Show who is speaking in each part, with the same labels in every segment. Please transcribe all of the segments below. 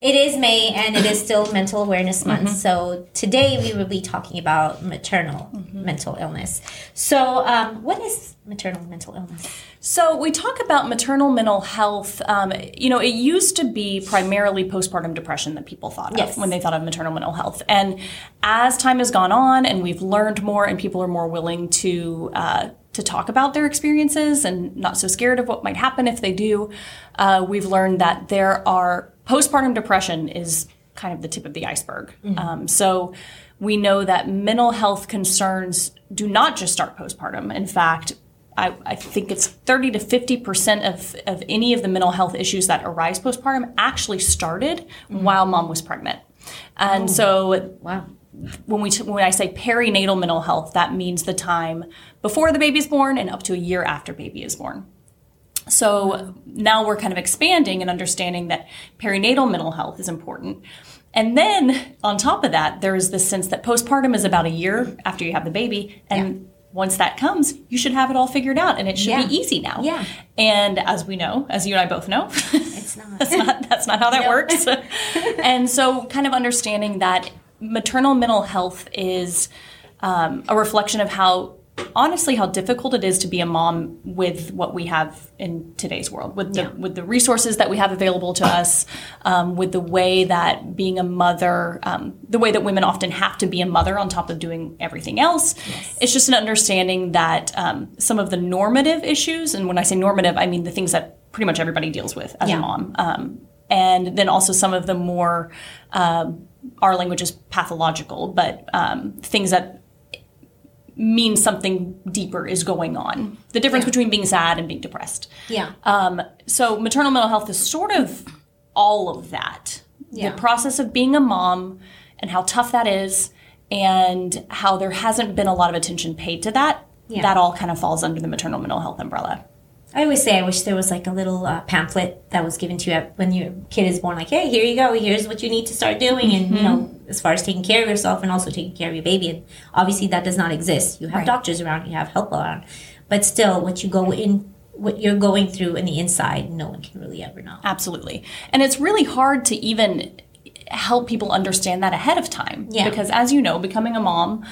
Speaker 1: It is May, and it is still Mental Awareness Month. Mm-hmm. So today we will be talking about maternal mental illness. So what is maternal mental illness?
Speaker 2: So we talk about maternal mental health. It used to be primarily postpartum depression that people thought of when they thought of maternal mental health. And as time has gone on and we've learned more and people are more willing to talk about their experiences and not so scared of what might happen if they do, we've learned that postpartum depression is kind of the tip of the iceberg. Mm-hmm. So we know that mental health concerns do not just start postpartum. In fact, I think it's 30 to 50% of any of the mental health issues that arise postpartum actually started while mom was pregnant. And when I say perinatal mental health, that means the time before the baby's born and up to a year after baby is born. So now we're kind of expanding and understanding that perinatal mental health is important. And then on top of that, there is this sense that postpartum is about a year after you have the baby. And once that comes, you should have it all figured out and it should be easy now. Yeah. And as we know, as you and I both know,
Speaker 1: it's not.
Speaker 2: that's not how that works. And so kind of understanding that maternal mental health is a reflection of how difficult it is to be a mom with what we have in today's world, with the resources that we have available to us, with the way that being a mother, the way that women often have to be a mother on top of doing everything else. Yes. It's just an understanding that some of the normative issues, and when I say normative, I mean the things that pretty much everybody deals with as a mom, and then also some of the more, our language is pathological, but things that mean something deeper is going on. The difference between being sad and being depressed. Yeah. So maternal mental health is sort of all of that. Yeah. The process of being a mom and how tough that is and how there hasn't been a lot of attention paid to that. Yeah. That all kind of falls under the maternal mental health umbrella.
Speaker 1: I always say I wish there was like a little pamphlet that was given to you when your kid is born. Like, hey, here you go. Here's what you need to start doing. And, as far as taking care of yourself and also taking care of your baby. And obviously that does not exist. You have doctors around. You have help around. But still, what you're going through in the inside, no one can really ever know.
Speaker 2: Absolutely. And it's really hard to even help people understand that ahead of time. Yeah. Because as you know, becoming a mom,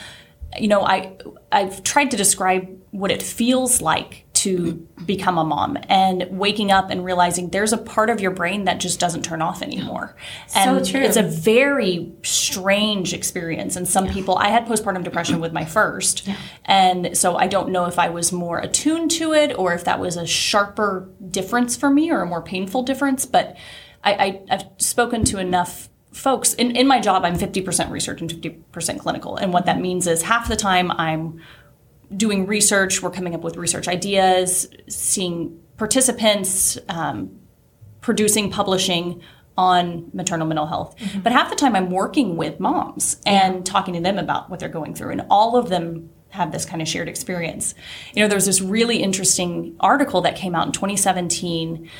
Speaker 2: I've tried to describe what it feels like to become a mom and waking up and realizing there's a part of your brain that just doesn't turn off anymore. And
Speaker 1: so true.
Speaker 2: It's a very strange experience. And some people, I had postpartum depression with my first. Yeah. And so I don't know if I was more attuned to it or if that was a sharper difference for me or a more painful difference. But I've spoken to enough folks. In my job, I'm 50% research and 50% clinical. And what that means is half the time I'm doing research, we're coming up with research ideas, seeing participants, producing, publishing on maternal mental health. Mm-hmm. But half the time I'm working with moms and talking to them about what they're going through. And all of them have this kind of shared experience. There's this really interesting article that came out in 2017,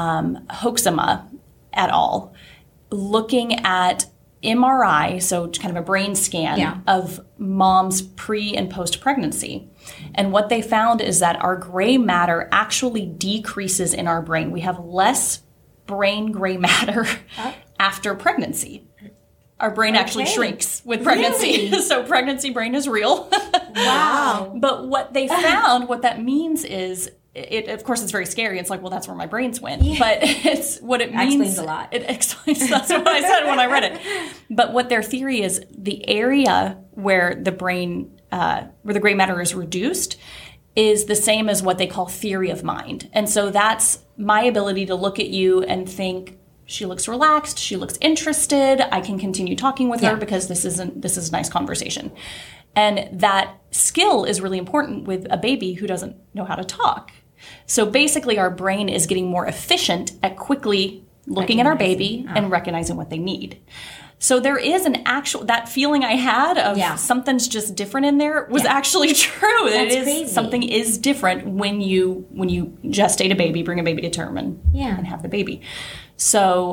Speaker 2: Hoeksema et al., looking at MRI, so kind of a brain scan of moms pre and post pregnancy. And what they found is that our gray matter actually decreases in our brain. We have less brain gray matter after pregnancy. Our brain actually shrinks with pregnancy. Really? So pregnancy brain is real. Wow. But what they found, what that means is, of course, it's very scary. It's like, well, that's where my brains went. Yeah. But it's what it means.
Speaker 1: That explains a lot.
Speaker 2: It explains. That's what I said when I read it. But what their theory is, the area where the brain, where the gray matter is reduced, is the same as what they call theory of mind. And so that's my ability to look at you and think, she looks relaxed, she looks interested, I can continue talking with her because this is a nice conversation. And that skill is really important with a baby who doesn't know how to talk. So basically our brain is getting more efficient at quickly looking at our baby and recognizing what they need. So there is that feeling I had of something's just different in there was actually true.
Speaker 1: That's crazy.
Speaker 2: Something is different when you gestate a baby, bring a baby to term and have the baby. So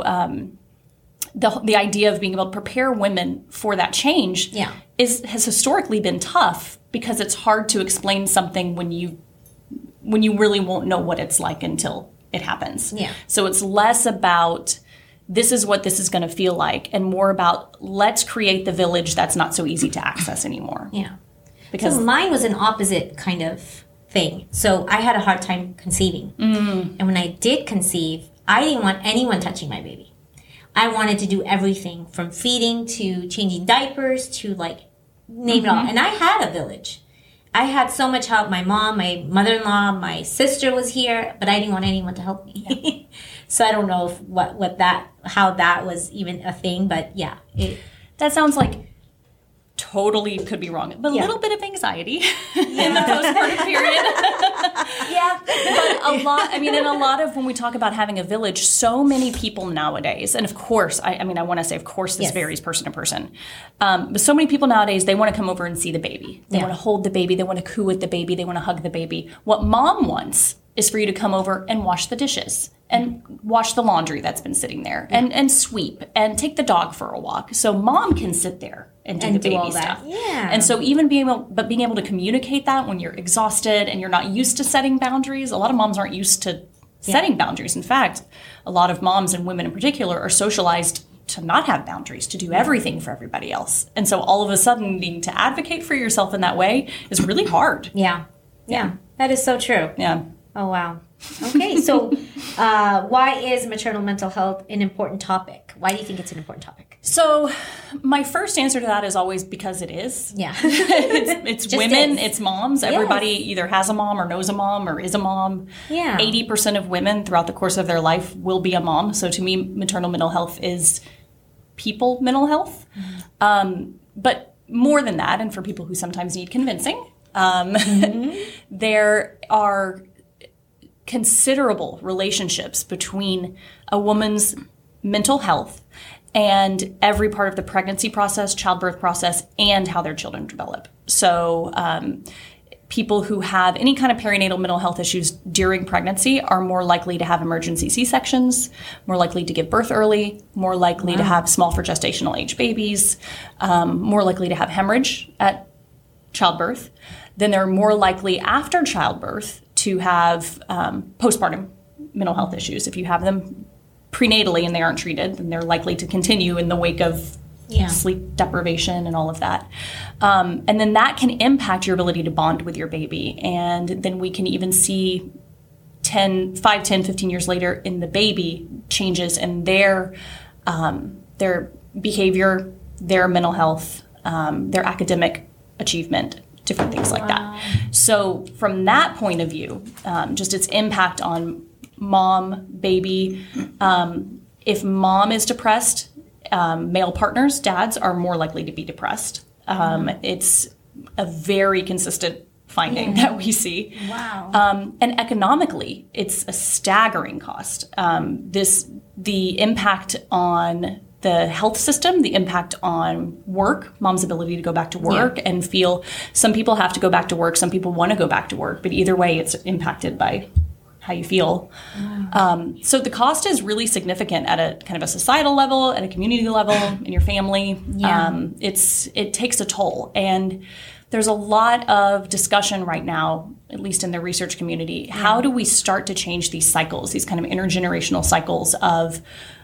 Speaker 2: the idea of being able to prepare women for that change has historically been tough because it's hard to explain something when you really won't know what it's like until it happens. Yeah. So it's less about this is what this is going to feel like, and more about let's create the village that's not so easy to access anymore.
Speaker 1: Yeah.
Speaker 2: Because
Speaker 1: so mine was an opposite kind of thing. So I had a hard time conceiving. And when I did conceive, I didn't want anyone touching my baby. I wanted to do everything from feeding to changing diapers to like name it all. And I had a village. I had so much help. My mom, my mother-in-law, my sister was here, but I didn't want anyone to help me. So I don't know if how that was even a thing, but yeah.
Speaker 2: That sounds like totally could be wrong, but a little bit of anxiety in the postpartum period.
Speaker 1: Yeah.
Speaker 2: But a lot of when we talk about having a village, so many people nowadays, and of course, I want to say, of course, this varies person to person, but so many people nowadays, they want to come over and see the baby. They want to hold the baby. They want to coo with the baby. They want to hug the baby. What mom wants is for you to come over and wash the dishes and wash the laundry that's been sitting there and sweep and take the dog for a walk. So mom can sit there and do the baby stuff.
Speaker 1: Yeah.
Speaker 2: And so even being able to communicate that when you're exhausted and you're not used to setting boundaries, a lot of moms aren't used to setting boundaries. In fact, a lot of moms and women in particular are socialized to not have boundaries, to do everything for everybody else. And so all of a sudden needing to advocate for yourself in that way is really hard.
Speaker 1: Yeah. That is so true.
Speaker 2: Yeah.
Speaker 1: Oh, wow. Okay, so why is maternal mental health an important topic? Why do you think it's an important topic?
Speaker 2: So my first answer to that is always because it is.
Speaker 1: Yeah.
Speaker 2: It's women, it's moms. Yes. Everybody either has a mom or knows a mom or is a mom.
Speaker 1: Yeah.
Speaker 2: 80% of women throughout the course of their life will be a mom. So to me, maternal mental health is people mental health. But more than that, and for people who sometimes need convincing, there are considerable relationships between a woman's mental health and every part of the pregnancy process, childbirth process, and how their children develop. So people who have any kind of perinatal mental health issues during pregnancy are more likely to have emergency C-sections, more likely to give birth early, more likely to have small for gestational age babies, more likely to have hemorrhage at childbirth. Then they're more likely after childbirth to have postpartum mental health issues. If you have them prenatally and they aren't treated, then they're likely to continue in the wake of sleep deprivation and all of that. And then that can impact your ability to bond with your baby. And then we can even see 5, 10, 15 years later in the baby changes in their behavior, their mental health, their academic achievement, different things like that. So from that point of view, just its impact on mom, baby, if mom is depressed, male partners, dads, are more likely to be depressed. It's a very consistent finding that we see.
Speaker 1: Wow.
Speaker 2: And economically, it's a staggering cost. The impact on the health system, the impact on work, mom's ability to go back to work and feel, some people have to go back to work, some people want to go back to work, but either way, it's impacted by how you feel. So the cost is really significant at a kind of a societal level, at a community level, in your family. It takes a toll. And there's a lot of discussion right now, at least in the research community, how do we start to change these cycles, these kind of intergenerational cycles of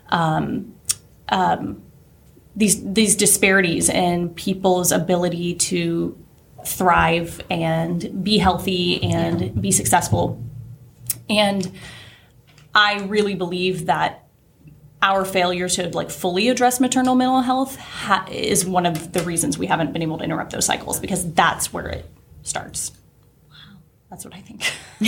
Speaker 2: these disparities in people's ability to thrive and be healthy and be successful. And I really believe that our failure to fully address maternal mental health is one of the reasons we haven't been able to interrupt those cycles, because that's where it starts. Wow. That's what I think.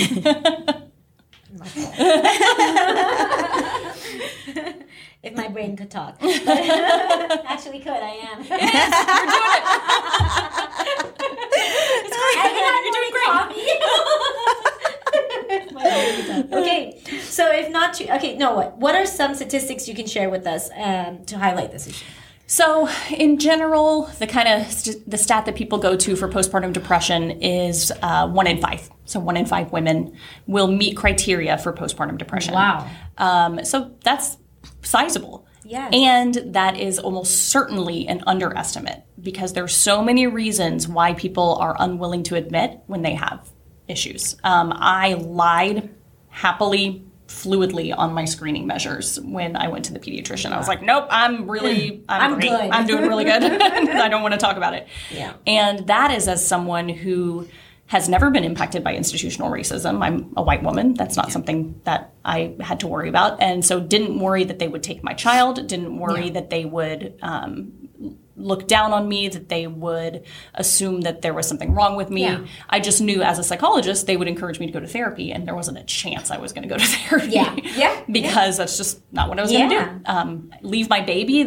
Speaker 1: If my brain could talk. Actually could, I am.
Speaker 2: It is. You're doing it. It's great.
Speaker 1: You're doing great. Okay, so if not too, what are some statistics you can share with us to highlight this issue?
Speaker 2: So in general, the kind of the stat that people go to for postpartum depression is 1 in 5. So 1 in 5 women will meet criteria for postpartum depression.
Speaker 1: Wow.
Speaker 2: So that's sizable.
Speaker 1: Yes.
Speaker 2: And that is almost certainly an underestimate, because there's so many reasons why people are unwilling to admit when they have issues. I lied happily fluidly on my screening measures when I went to the pediatrician. I was like, nope, I'm great.
Speaker 1: Good.
Speaker 2: I'm doing really good. I don't want to talk about it.
Speaker 1: Yeah.
Speaker 2: And that is as someone who has never been impacted by institutional racism. I'm a white woman. That's not something that I had to worry about. And so didn't worry that they would take my child, didn't worry that they would look down on me, that they would assume that there was something wrong with me. Yeah. I just knew as a psychologist, they would encourage me to go to therapy, and there wasn't a chance I was going to go to therapy. Because that's just not what I was going to do. Leave my baby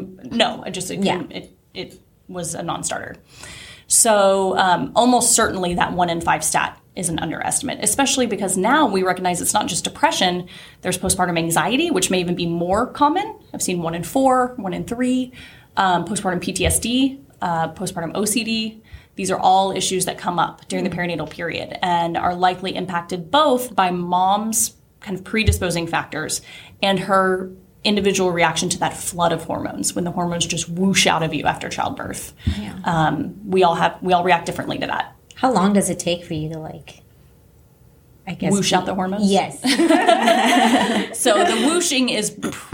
Speaker 2: it was a non-starter. So almost certainly that 1 in 5 stat is an underestimate, especially because now we recognize it's not just depression. There's postpartum anxiety, which may even be more common. I've seen 1 in 4, 1 in 3. Postpartum PTSD, postpartum OCD. These are all issues that come up during the perinatal period and are likely impacted both by mom's kind of predisposing factors and her individual reaction to that flood of hormones when the hormones just whoosh out of you after childbirth. Yeah. We all react differently to that.
Speaker 1: How long does it take for you to
Speaker 2: whoosh out the hormones?
Speaker 1: Yes.
Speaker 2: So the whooshing is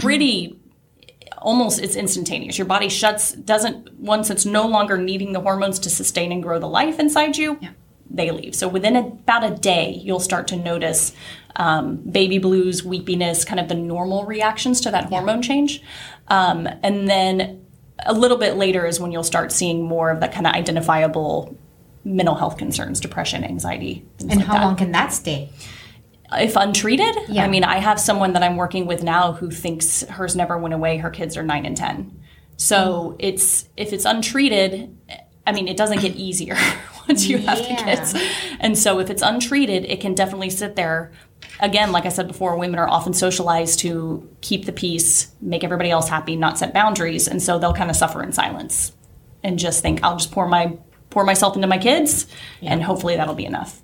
Speaker 2: it's instantaneous. Your body once it's no longer needing the hormones to sustain and grow the life inside you, they leave. So within about a day, you'll start to notice baby blues, weepiness, kind of the normal reactions to that hormone change. And then a little bit later is when you'll start seeing more of the kind of identifiable mental health concerns, depression, anxiety.
Speaker 1: And how long can that stay?
Speaker 2: If untreated, I mean, I have someone that I'm working with now who thinks hers never went away. Her kids are 9 and 10. So if it's untreated, I mean, it doesn't get easier once you have the kids. And so if it's untreated, it can definitely sit there. Again, like I said before, women are often socialized to keep the peace, make everybody else happy, not set boundaries. And so they'll kind of suffer in silence and just think, I'll just pour myself into my kids and hopefully that'll be enough.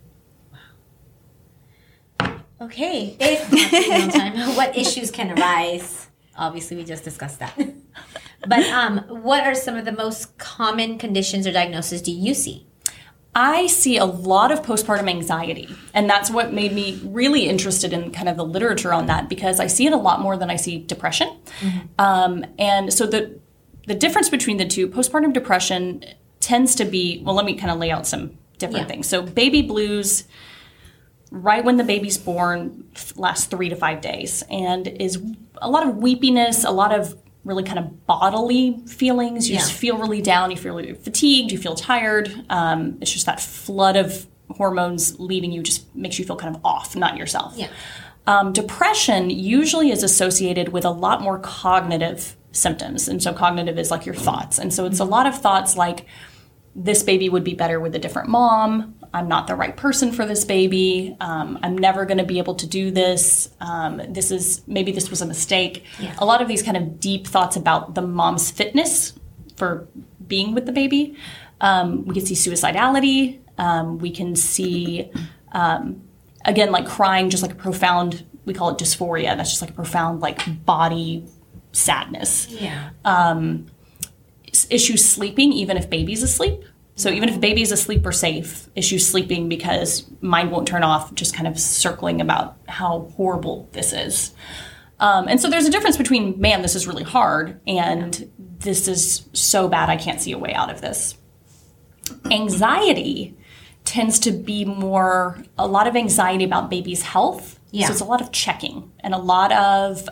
Speaker 1: Okay, if not, what issues can arise? Obviously, we just discussed that. But what are some of the most common conditions or diagnoses do you see?
Speaker 2: I see a lot of postpartum anxiety, and that's what made me really interested in kind of the literature on that, because I see it a lot more than I see depression. Mm-hmm. And so the difference between the two, postpartum depression tends to be, well, let me kind of lay out some different things. So baby blues, right when the baby's born, lasts 3 to 5 days and is a lot of weepiness, a lot of really kind of bodily feelings. You just feel really down, you feel really fatigued, you feel tired. It's just that flood of hormones leaving you just makes you feel kind of off, not yourself. Yeah. Depression usually is associated with a lot more cognitive symptoms. And so cognitive is like your thoughts. And so it's a lot of thoughts like, this baby would be better with a different mom. I'm not the right person for this baby. I'm never going to be able to do this. Maybe this was a mistake. Yeah. A lot of these kind of deep thoughts about the mom's fitness for being with the baby. We can see suicidality. We can see, again, like crying, just like a profound, we call it dysphoria. That's just like a profound like body sadness. Yeah. Issues sleeping, even if baby's asleep. So even if baby's asleep or safe, issues sleeping because mind won't turn off, just kind of circling about how horrible this is. And so there's a difference between, man, this is really hard, and this is so bad I can't see a way out of this. Anxiety tends to be a lot of anxiety about baby's health. Yeah. So it's a lot of checking and a lot of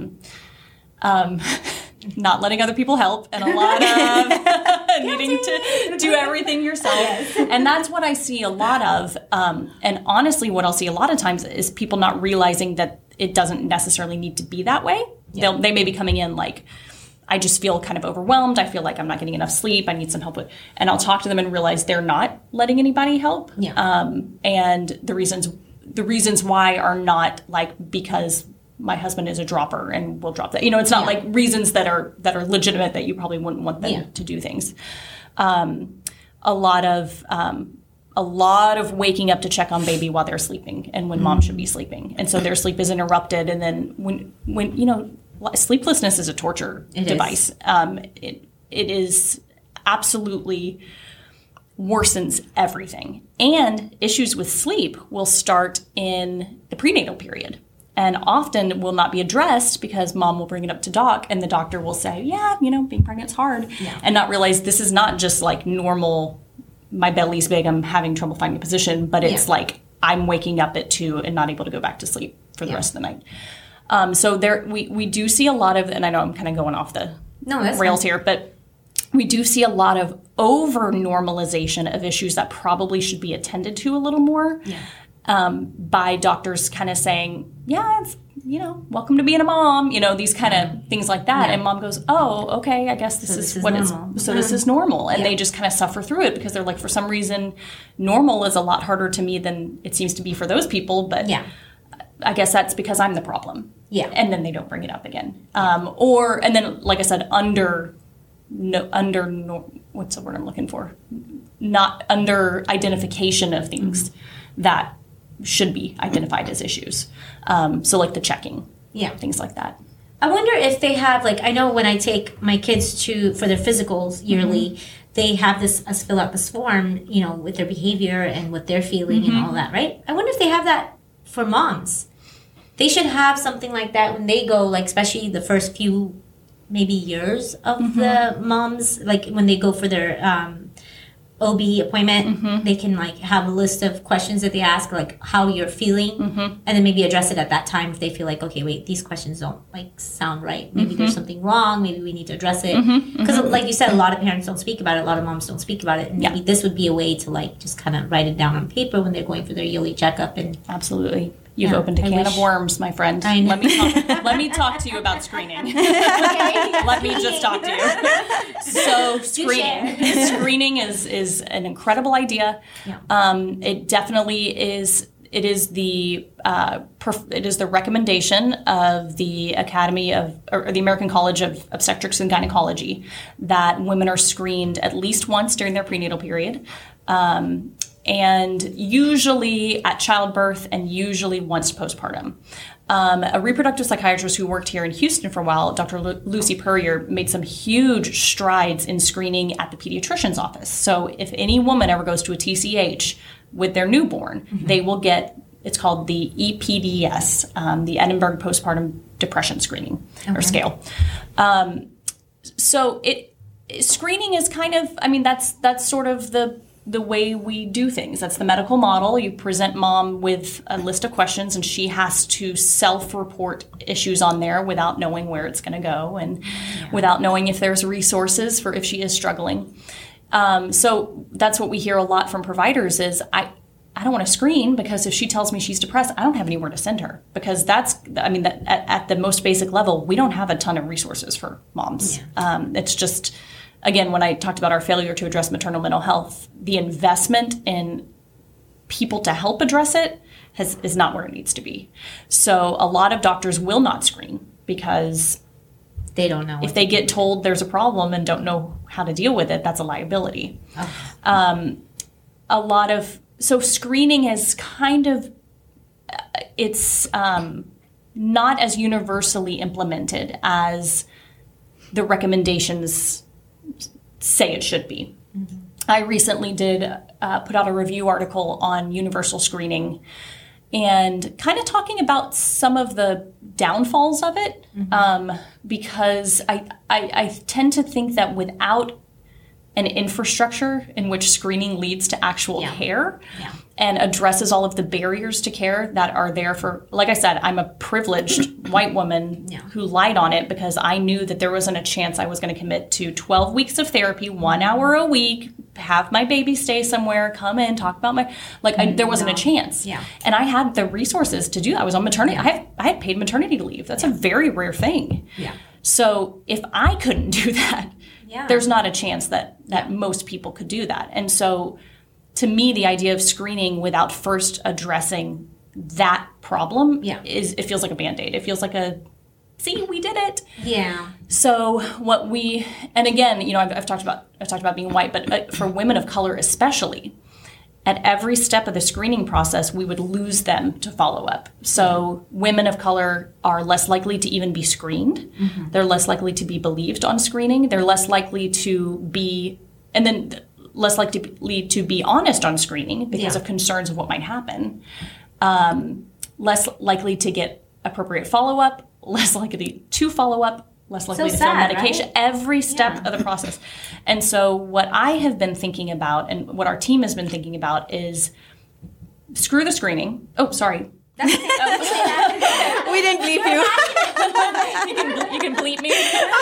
Speaker 2: not letting other people help, and a lot of needing to do everything yourself. Yes. And that's what I see a lot of. And honestly, what I'll see a lot of times is people not realizing that it doesn't necessarily need to be that way. Yeah. They may be coming in like, I just feel kind of overwhelmed. I feel like I'm not getting enough sleep. I need some help and I'll talk to them and realize they're not letting anybody help. Yeah. And the reasons why are not like because my husband is a dropper and will drop that. It's not like reasons that are legitimate that you probably wouldn't want them to do things. A lot of waking up to check on baby while they're sleeping and when mom should be sleeping. And so their sleep is interrupted. And then when sleeplessness is a torture device. It is absolutely worsens everything. And issues with sleep will start in the prenatal period. and often will not be addressed because mom will bring it up to doc and the doctor will say, yeah, being pregnant's hard, and not realize this is not just like normal, my belly's big, I'm having trouble finding a position, but it's like I'm waking up at 2 and not able to go back to sleep for the rest of the night. So there, we do see a lot of, and I know I'm kind of going off the rails here, but we do see a lot of over-normalization of issues that probably should be attended to a little more by doctors kind of saying, it's, welcome to being a mom, these kind of things like that. And mom goes, oh, okay, I guess this is what normal. This is normal. And they just kind of suffer through it because they're like, for some reason, normal is a lot harder to me than it seems to be for those people. But I guess that's because I'm the problem. Yeah. And then they don't bring it up again. And then, like I said, what's the word I'm looking for? Not under identification of things that should be identified as issues. So like the checking, things like that.
Speaker 1: I wonder if they have, like, I know when I take my kids for their physicals yearly, they have us fill out this form, with their behavior and what they're feeling and all that, right? I wonder if they have that for moms. They should have something like that when they go, like, especially the first few maybe years of the moms, like when they go for their OB appointment, they can like have a list of questions that they ask, like how you're feeling, and then maybe address it at that time if they feel like, okay, wait, these questions don't like sound right. Maybe there's something wrong. Maybe we need to address it. Because like you said, a lot of parents don't speak about it. A lot of moms don't speak about it. And maybe this would be a way to like just kind of write it down on paper when they're going for their yearly checkup. And
Speaker 2: absolutely. You've opened a can of worms, my friend.
Speaker 1: I know.
Speaker 2: Let me talk to you about screening. Let me just talk to you. So screening is an incredible idea. Yeah. It definitely is. It is the recommendation of the Academy or the American College of Obstetrics and Gynecology that women are screened at least once during their prenatal period. And usually at childbirth and usually once postpartum. A reproductive psychiatrist who worked here in Houston for a while, Dr. Lucy Purrier, made some huge strides in screening at the pediatrician's office. So if any woman ever goes to a TCH with their newborn, they will get, it's called the EPDS, the Edinburgh Postpartum Depression Screening or Scale. So screening is kind of, that's sort of the way we do things. That's the medical model. You present mom with a list of questions and she has to self-report issues on there without knowing where it's going to go and without knowing if there's resources for if she is struggling. So that's what we hear a lot from providers is I don't want to screen because if she tells me she's depressed, I don't have anywhere to send her because that at the most basic level, we don't have a ton of resources for moms. Yeah. It's just, again, when I talked about our failure to address maternal mental health, the investment in people to help address it is not where it needs to be. So a lot of doctors will not screen because
Speaker 1: they don't know.
Speaker 2: If they get told there's a problem and don't know how to deal with it, that's a liability. Oh. So screening is kind of, it's not as universally implemented as the recommendations say it should be. Mm-hmm. I recently did put out a review article on universal screening and kind of talking about some of the downfalls of it, because I tend to think that without an infrastructure in which screening leads to actual care and addresses all of the barriers to care that are there for, like I said, I'm a privileged white woman who lied on it because I knew that there wasn't a chance I was going to commit to 12 weeks of therapy, 1 hour a week, have my baby stay somewhere, come in, talk about my, there wasn't a chance. Yeah. And I had the resources to do that. I was on maternity. I had paid maternity leave. That's a very rare thing. Yeah. So if I couldn't do that, there's not a chance that most people could do that. And so to me, the idea of screening without first addressing that problem it feels like a Band-Aid. It feels like see, we did it. Yeah. So and again, I've talked about being white, but for women of color especially, at every step of the screening process, we would lose them to follow up. So women of color are less likely to even be screened. Mm-hmm. They're less likely to be believed on screening. They're less likely to be, and then less likely to be honest on screening because of concerns of what might happen. Less likely to get appropriate follow-up, less likely to follow up, less likely to fail medication, right? Every step of the process. And so what I have been thinking about and what our team has been thinking about is screw the screening. Oh, sorry. That's okay.
Speaker 3: We didn't bleep you.
Speaker 2: You can bleep me.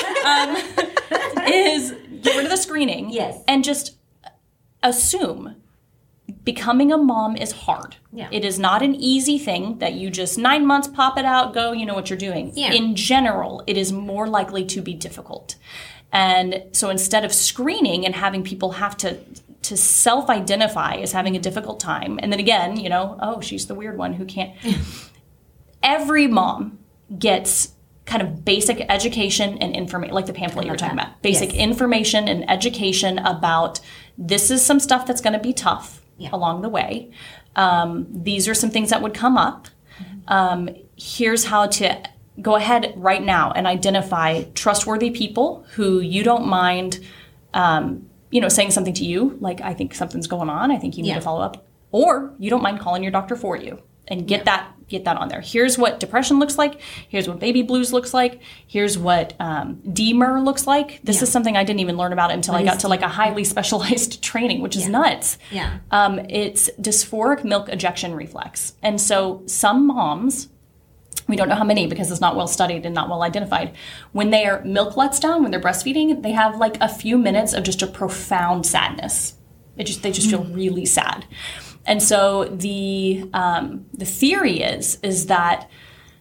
Speaker 2: Is get rid of the screening.
Speaker 1: Yes.
Speaker 2: And just assume becoming a mom is hard.
Speaker 1: Yeah.
Speaker 2: It is not an easy thing that you just 9 months, pop it out, go, you know what you're doing.
Speaker 1: Yeah.
Speaker 2: In general, it is more likely to be difficult. And so instead of screening and having people have to self-identify as having a difficult time, and then again, you know, oh, she's the weird one who can't. Every mom gets kind of basic education and information, like the pamphlet you were talking about. Basic information and education about this is some stuff that's going to be tough along the way. These are some things that would come up. Here's how to go ahead right now and identify trustworthy people who you don't mind, saying something to you, like, I think something's going on, I think you need to follow up, or you don't mind calling your doctor for you and get that on there. Here's what depression looks like. Here's what baby blues looks like. Here's what DMER looks like. This is something I didn't even learn about until I got to like a highly specialized training, which is nuts.
Speaker 1: Yeah.
Speaker 2: It's dysphoric milk ejection reflex. And so some moms, we don't know how many because it's not well studied and not well identified, when their milk lets down, when they're breastfeeding, they have like a few minutes of just a profound sadness. They just feel really sad. And so the theory is that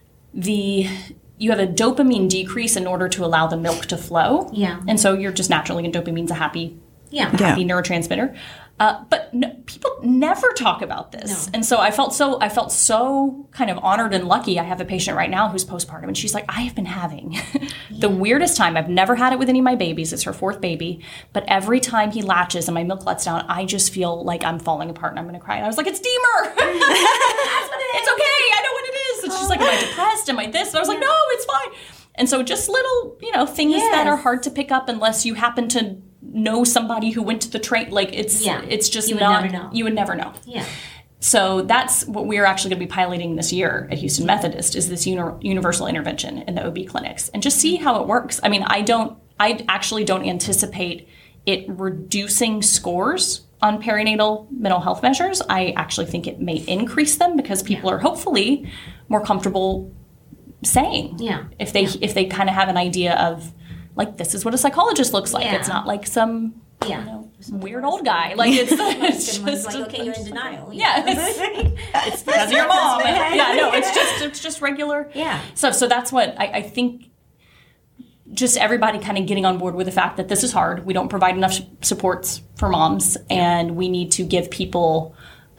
Speaker 2: you have a dopamine decrease in order to allow the milk to flow.
Speaker 1: Yeah.
Speaker 2: And so you're just naturally, and dopamine's a happy neurotransmitter. But people never talk about this. No. And so I felt so kind of honored and lucky. I have a patient right now who's postpartum, and she's like, I have been having the weirdest time. I've never had it with any of my babies. It's her fourth baby. But every time he latches and my milk lets down, I just feel like I'm falling apart and I'm going to cry. And I was like, it's DMER. That's what it is. It's okay. I know what it is. And she's like, am I depressed? Am I this? And I was like, no, it's fine. And so just little, things that are hard to pick up unless you happen to know somebody who went to the train. Like it's just you would never know.
Speaker 1: Yeah.
Speaker 2: So that's what we're actually going to be piloting this year at Houston Methodist is this universal intervention in the OB clinics and just see how it works. I mean, I actually don't anticipate it reducing scores on perinatal mental health measures. I actually think it may increase them because people are hopefully more comfortable saying if they kind of have an idea of like, this is what a psychologist looks like. It's not like some weird old guy. Like it's just
Speaker 1: like, okay, you're in denial.
Speaker 2: Yeah, it's because of your mom. It's just regular.
Speaker 1: Yeah.
Speaker 2: So that's what I think. Just everybody kind of getting on board with the fact that this is hard. We don't provide enough supports for moms, and we need to give people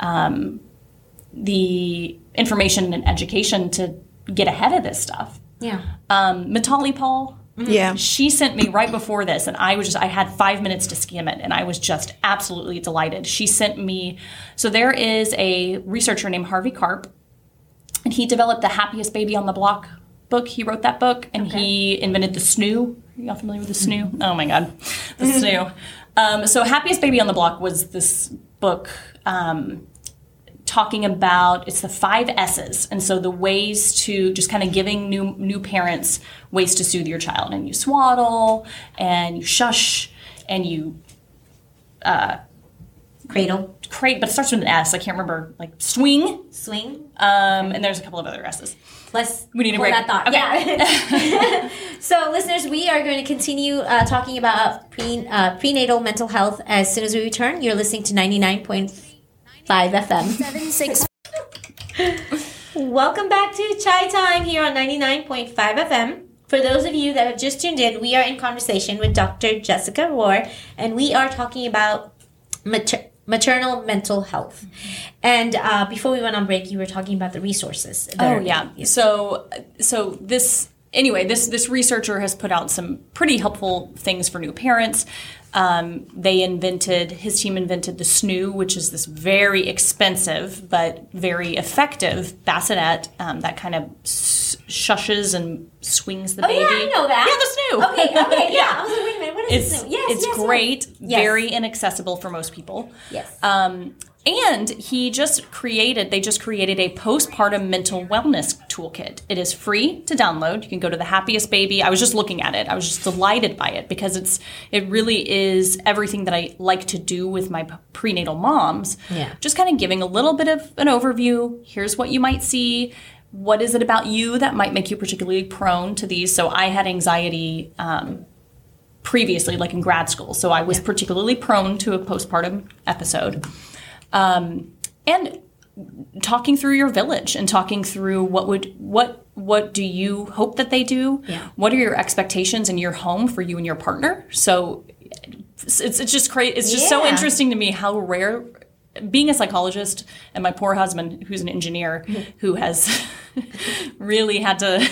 Speaker 2: the information and education to get ahead of this stuff.
Speaker 1: Yeah.
Speaker 2: Mitali Paul.
Speaker 3: Yeah.
Speaker 2: She sent me right before this, and I had 5 minutes to skim it, and I was just absolutely delighted. She sent me, so there is a researcher named Harvey Karp, and he developed the Happiest Baby on the Block book. He wrote that book, and he invented the SNOO. Are y'all familiar with the SNOO? Oh my God, the SNOO. So Happiest Baby on the Block was this book talking about, it's the 5 S's. And so the ways to just kind of giving new parents ways to soothe your child. And you swaddle, and you shush, and you
Speaker 1: cradle,
Speaker 2: but it starts with an S. I can't remember, like swing. And there's a couple of other S's. We need a break.
Speaker 1: That thought.
Speaker 2: Okay.
Speaker 1: Yeah. So, listeners, we are going to continue talking about prenatal mental health as soon as we return. You're listening to 99.5 FM. Welcome back to Chai Time here on 99.5 FM. For those of you that have just tuned in, we are in conversation with Dr. Jessica Rohr, and we are talking about maternal mental health. And before we went on break, you were talking about the resources.
Speaker 2: So this researcher has put out some pretty helpful things for new parents. His team invented the SNOO, which is this very expensive but very effective bassinet that kind of shushes and swings the baby.
Speaker 1: Yeah, I know that.
Speaker 2: Yeah, the SNOO.
Speaker 1: Okay, yeah. I was like, wait a minute, what is the SNOO?
Speaker 2: It's great, very inaccessible for most people.
Speaker 1: Yes.
Speaker 2: And they just created a postpartum mental wellness toolkit. It is free to download. You can go to The Happiest Baby. I was just looking at it. I was just delighted by it because it really is everything that I like to do with my prenatal moms.
Speaker 1: Yeah.
Speaker 2: Just kind of giving a little bit of an overview. Here's what you might see. What is it about you that might make you particularly prone to these? So I had anxiety previously, like in grad school. So I was particularly prone to a postpartum episode. And talking through your village and talking through what do you hope that they do?
Speaker 1: Yeah.
Speaker 2: What are your expectations in your home for you and your partner? So it's just crazy. It's just so interesting to me how rare, being a psychologist and my poor husband, who's an engineer, who has really had to,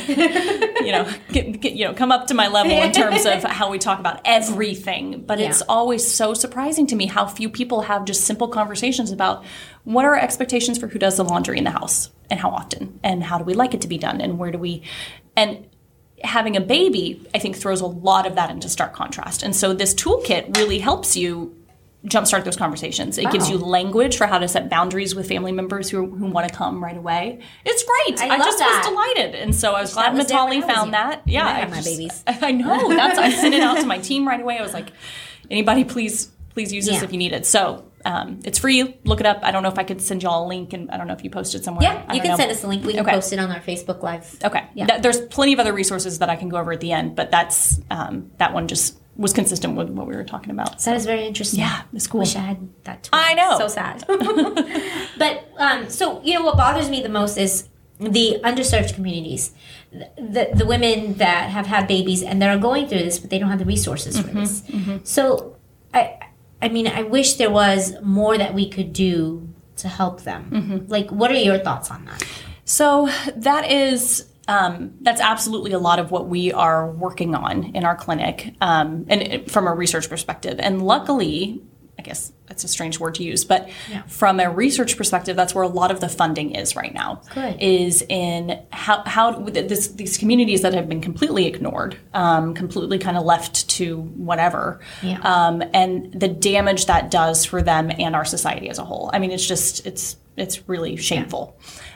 Speaker 2: come up to my level in terms of how we talk about everything. But it's always so surprising to me how few people have just simple conversations about what are our expectations for who does the laundry in the house and how often and how do we like it to be done and where do we, and having a baby, I think, throws a lot of that into stark contrast. And so this toolkit really helps you jumpstart those conversations. It gives you language for how to set boundaries with family members who want to come right away. It's great. I just was delighted. And so I was glad Mitali found that. Yeah.
Speaker 1: I my babies.
Speaker 2: I know. I sent it out to my team right away. I was like, anybody please use this if you need it. So it's free. Look it up. I don't know if I could send y'all a link, and I don't know if you posted somewhere.
Speaker 1: Yeah, you can send us a link. We can post it on our Facebook Live.
Speaker 2: Okay. Yeah. There's plenty of other resources that I can go over at the end, but that's that one just was consistent with what we were talking about.
Speaker 1: So that is very interesting.
Speaker 2: Yeah, it's cool.
Speaker 1: Wish I had that too.
Speaker 2: I know.
Speaker 1: So sad. But so what bothers me the most is the underserved communities, the women that have had babies and that are going through this, but they don't have the resources for this. Mm-hmm. So I mean, I wish there was more that we could do to help them. Mm-hmm. Like, what are your thoughts on that?
Speaker 2: So that is. That's absolutely a lot of what we are working on in our clinic, and from a research perspective. And luckily, I guess that's a strange word to use, but from a research perspective, that's where a lot of the funding is right now.
Speaker 1: Good.
Speaker 2: Is in how these communities that have been completely ignored, completely kind of left to whatever, and the damage that does for them and our society as a whole. I mean, it's really shameful.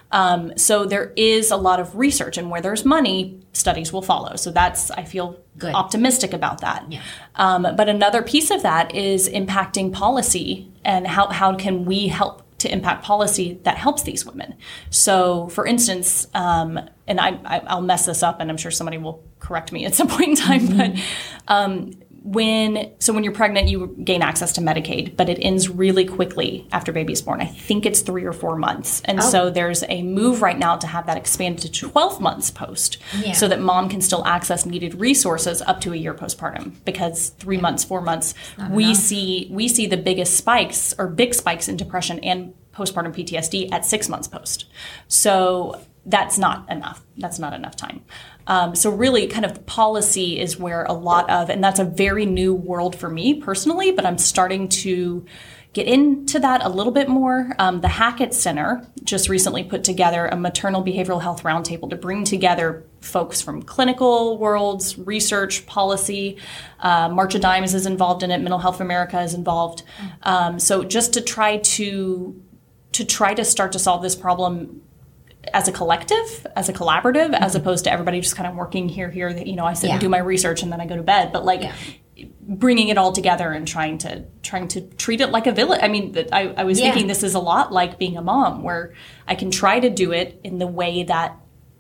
Speaker 2: So there is a lot of research, and where there's money, studies will follow. So I feel good, optimistic about that. Yeah. But another piece of that is impacting policy, and how can we help to impact policy that helps these women. So for instance, and I'll mess this up, and I'm sure somebody will correct me at some point in time, but when you're pregnant, you gain access to Medicaid, but it ends really quickly after baby's born. I think it's 3 or 4 months. And so there's a move right now to have that expanded to 12 months post, so that mom can still access needed resources up to a year postpartum. Because 3 months, 4 months, we see the biggest spikes or big spikes in depression and postpartum PTSD at 6 months post. So that's not enough. That's not enough time. So really kind of the policy is where a lot of, and that's a very new world for me personally, but I'm starting to get into that a little bit more. The Hackett Center just recently put together a maternal behavioral health roundtable to bring together folks from clinical worlds, research, policy. March of Dimes is involved in it. Mental Health America is involved. So just to try to start to solve this problem as a collective, as a collaborative, as opposed to everybody just kind of working here. I sit and do my research and then I go to bed. But bringing it all together and trying to treat it like a village. I mean, I was thinking this is a lot like being a mom, where I can try to do it in the way that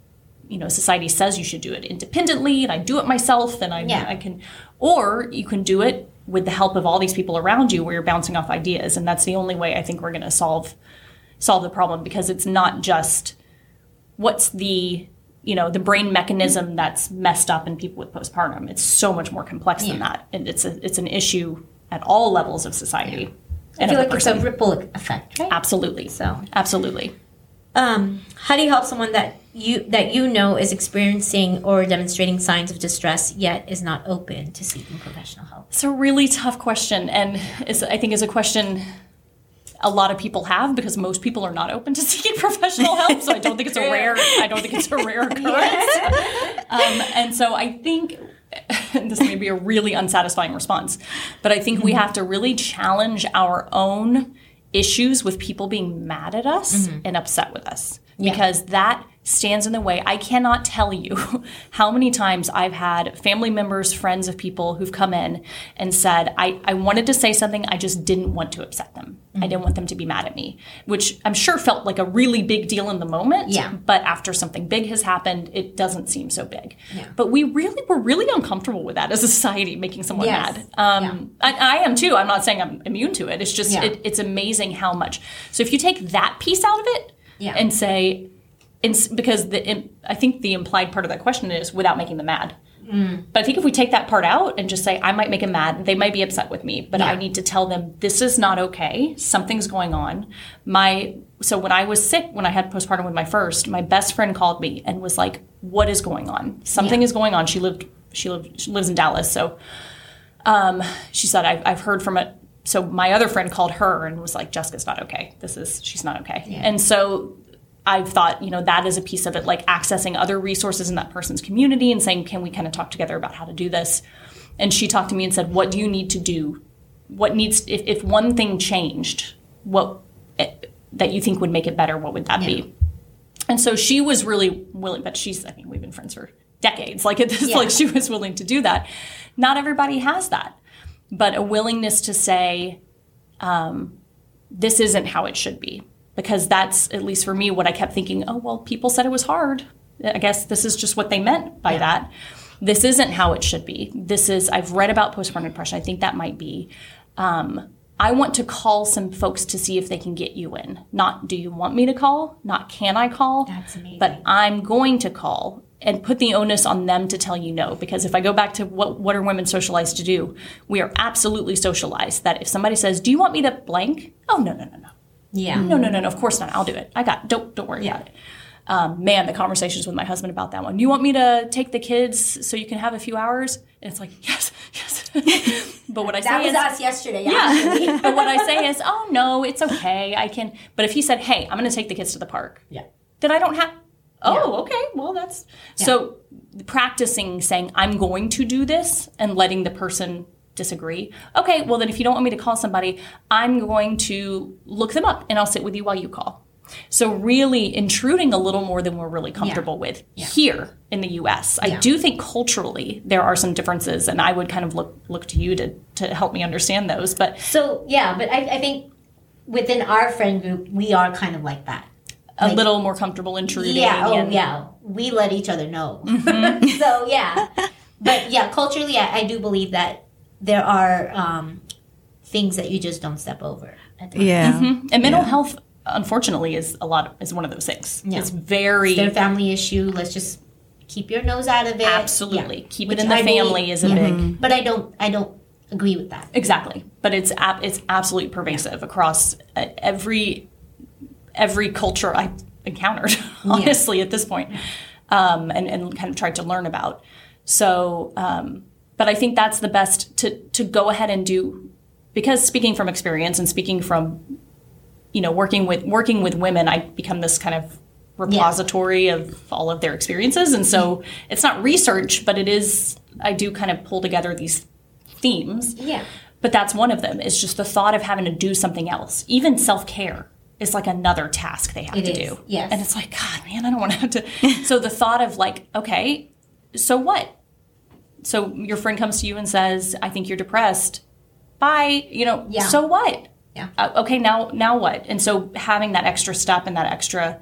Speaker 2: society says you should do it independently, and I do it myself, and I can, or you can do it with the help of all these people around you, where you're bouncing off ideas, and that's the only way I think we're going to solve the problem, because it's not just what's the brain mechanism that's messed up in people with postpartum. It's so much more complex than that. And it's an issue at all levels of society.
Speaker 1: I feel like it's a ripple effect, right?
Speaker 2: Absolutely. Absolutely.
Speaker 1: How do you help someone that you know is experiencing or demonstrating signs of distress, yet is not open to seeking professional help?
Speaker 2: It's a really tough question, and I think is a question a lot of people have, because most people are not open to seeking professional help. So I don't think it's a rare occurrence. And so I think this may be a really unsatisfying response, but I think we have to really challenge our own issues with people being mad at us and upset with us because that stands in the way. I cannot tell you how many times I've had family members, friends of people who've come in and said, I wanted to say something, I just didn't want to upset them. I didn't want them to be mad at me, which I'm sure felt like a really big deal in the moment.
Speaker 1: Yeah.
Speaker 2: But after something big has happened, it doesn't seem so big.
Speaker 1: Yeah.
Speaker 2: But we're really uncomfortable with that as a society, making someone
Speaker 1: Yes.
Speaker 2: mad. I am too. I'm not saying I'm immune to it. It's just, it's amazing how much. So if you take that piece out of it and say, because I think the implied part of that question is without making them mad. But I think if we take that part out and just say, I might make them mad, they might be upset with me, but I need to tell them this is not okay. Something's going on. So when I was sick, when I had postpartum with my first, my best friend called me and was like, what is going on? Something is going on. She lives in Dallas. So she said, I've heard from it. So my other friend called her and was like, Jessica's not okay. She's not okay. Yeah. And so I've thought, that is a piece of it, like accessing other resources in that person's community and saying, can we kind of talk together about how to do this? And she talked to me and said, what do you need to do? What needs, if one thing changed, that you think would make it better, what would that be? And so she was really willing, but we've been friends for decades. Like she was willing to do that. Not everybody has that, but a willingness to say, this isn't how it should be. Because that's, at least for me, what I kept thinking, oh, well, people said it was hard. I guess this is just what they meant by that. This isn't how it should be. I've read about postpartum depression. I think that might be. I want to call some folks to see if they can get you in. Not, do you want me to call? Not, can I call?
Speaker 1: That's amazing.
Speaker 2: But I'm going to call and put the onus on them to tell you no. Because if I go back to what are women socialized to do, we are absolutely socialized that if somebody says, do you want me to blank? Oh, no.
Speaker 1: Yeah.
Speaker 2: No. Of course not. I'll do it. Don't worry about it. The conversations with my husband about that one. Do you want me to take the kids so you can have a few hours? And it's like, yes. But what I say
Speaker 1: that was
Speaker 2: is,
Speaker 1: us yesterday. Yeah.
Speaker 2: But what I say is, oh no, it's okay. I can. But if he said, hey, I'm going to take the kids to the park.
Speaker 1: Yeah.
Speaker 2: Then I don't have. Oh, okay. Well, that's so practicing saying I'm going to do this and letting the person disagree. Okay, well then if you don't want me to call somebody, I'm going to look them up and I'll sit with you while you call. So really intruding a little more than we're really comfortable with here in the US. I do think culturally there are some differences and I would kind of look to you to help me understand those. But
Speaker 1: I think within our friend group we are kind of like that.
Speaker 2: A little more comfortable intruding.
Speaker 1: We let each other know. So but culturally I do believe that there are things that you just don't step over.
Speaker 2: And mental health, unfortunately, is one of those things. Yeah. It's
Speaker 1: their family issue. Let's just keep your nose out of it.
Speaker 2: Absolutely, keep it in the family is a big.
Speaker 1: But I don't agree with that.
Speaker 2: Exactly, but it's absolutely pervasive across every culture I encountered. Honestly, at this point, and kind of tried to learn about. So. But I think that's the best to go ahead and do, because speaking from experience and speaking from, working with women, I become this kind of repository of all of their experiences. And so it's not research, but it is, I do kind of pull together these themes. Yeah. But that's one of them. It's just the thought of having to do something else. Even self-care is like another task they have to do.
Speaker 1: Yes.
Speaker 2: And it's like, God, man, I don't want to have to. So the thought of like, okay, so what? So your friend comes to you and says, I think you're depressed. Bye. So what? Yeah. Okay, now what? And so having that extra step and that extra,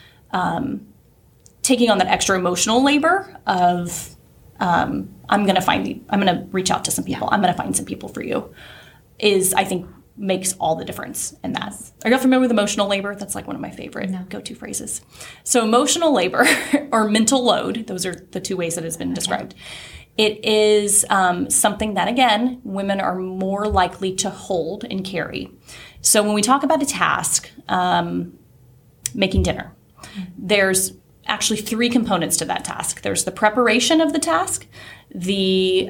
Speaker 2: taking on that extra emotional labor of, I'm going to reach out to some people. I'm going to find some people for you is, I think, makes all the difference in that. Are you familiar with emotional labor? That's like one of my favorite go-to phrases. So emotional labor or mental load, those are the two ways that it's been described. It is something that, again, women are more likely to hold and carry. So when we talk about a task, making dinner, there's actually three components to that task. There's the preparation of the task, the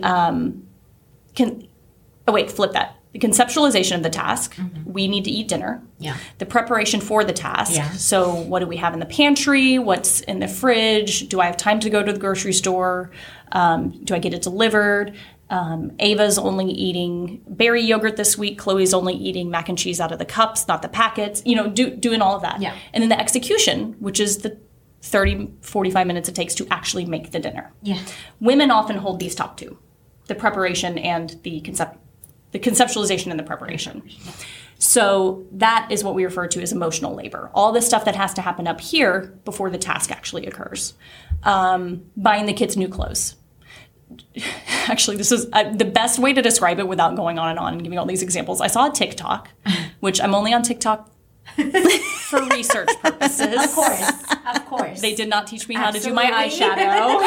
Speaker 2: conceptualization of the task. Mm-hmm. We need to eat dinner. Yeah. The preparation for the task. Yeah. So what do we have in the pantry? What's in the fridge? Do I have time to go to the grocery store? Do I get it delivered? Ava's only eating berry yogurt this week. Chloe's only eating mac and cheese out of the cups, not the packets, doing all of that.
Speaker 1: Yeah.
Speaker 2: And then the execution, which is the 30, 45 minutes it takes to actually make the dinner.
Speaker 1: Yeah.
Speaker 2: Women often hold these top two, the preparation and the conceptualization and the preparation. So that is what we refer to as emotional labor. All the stuff that has to happen up here before the task actually occurs. Buying the kids new clothes. Actually, this is the best way to describe it without going on and giving all these examples. I saw a TikTok, which I'm only on TikTok for research purposes.
Speaker 1: Of course.
Speaker 2: They did not teach me how to do my eyeshadow.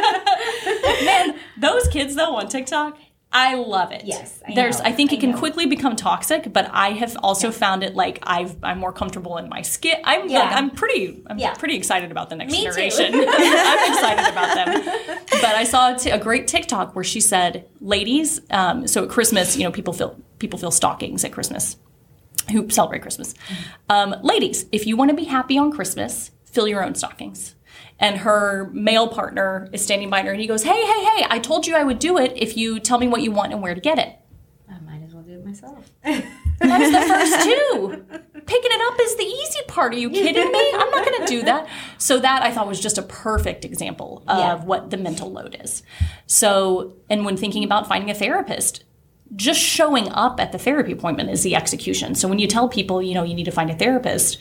Speaker 2: Man, those kids though on TikTok, I love it.
Speaker 1: Yes,
Speaker 2: I think it can quickly become toxic, but I have also found it like I'm more comfortable in my skin. I'm pretty excited about the next generation. I'm excited about them. But I saw a great TikTok where she said, "Ladies, so at Christmas, people fill stockings at Christmas, who celebrate Christmas. Ladies, if you want to be happy on Christmas, fill your own stockings." And her male partner is standing by her and he goes, hey, I told you I would do it if you tell me what you want and where to get it.
Speaker 1: I might as well do it myself.
Speaker 2: That was the first two. Picking it up is the easy part. Are you kidding me? I'm not going to do that. So that I thought was just a perfect example of what the mental load is. So, and when thinking about finding a therapist, just showing up at the therapy appointment is the execution. So when you tell people, you need to find a therapist,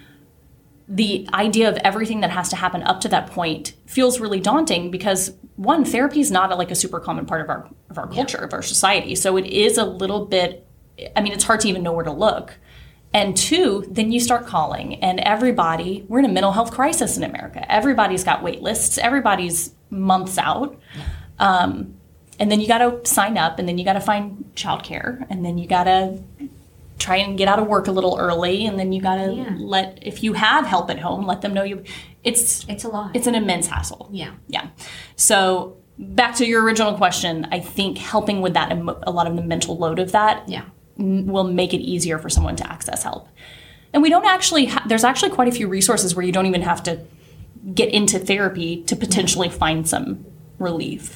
Speaker 2: the idea of everything that has to happen up to that point feels really daunting because, one, therapy is not a super common part of our culture, of our society. So it is a little bit, it's hard to even know where to look. And two, then you start calling and we're in a mental health crisis in America. Everybody's got wait lists. Everybody's months out. And then you got to sign up and then you got to find childcare and then you got to try and get out of work a little early, and then you gotta if you have help at home, let them know it's
Speaker 1: a lot.
Speaker 2: It's an immense hassle.
Speaker 1: Yeah.
Speaker 2: So back to your original question, I think helping with that, a lot of the mental load of that, will make it easier for someone to access help. And we don't actually there's actually quite a few resources where you don't even have to get into therapy to potentially find some relief.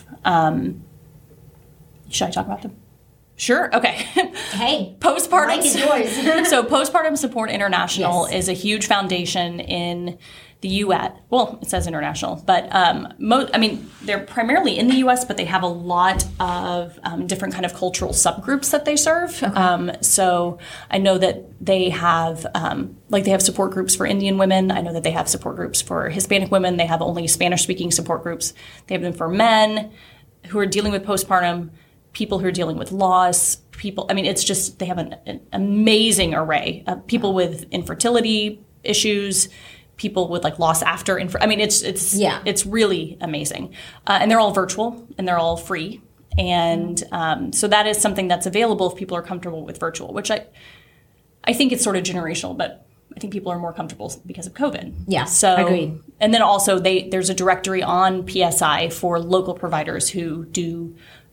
Speaker 2: Should I talk about them? Sure. Okay.
Speaker 1: Hey,
Speaker 2: postpartum.
Speaker 1: Mike is yours.
Speaker 2: So Postpartum Support International is a huge foundation in the U.S. Well, it says international, but they're primarily in the U.S., but they have a lot of different kind of cultural subgroups that they serve. Okay. So I know that they have they have support groups for Indian women. I know that they have support groups for Hispanic women. They have only Spanish-speaking support groups. They have them for men who are dealing with postpartum, people who are dealing with loss, it's just, they have an amazing array of people with infertility issues, people with loss after, it's really amazing. And they're all virtual and they're all free. And so that is something that's available if people are comfortable with virtual, which I think it's sort of generational, but I think people are more comfortable because of COVID.
Speaker 1: Yeah,
Speaker 2: so,
Speaker 1: agreed.
Speaker 2: And then also there's a directory on PSI for local providers who do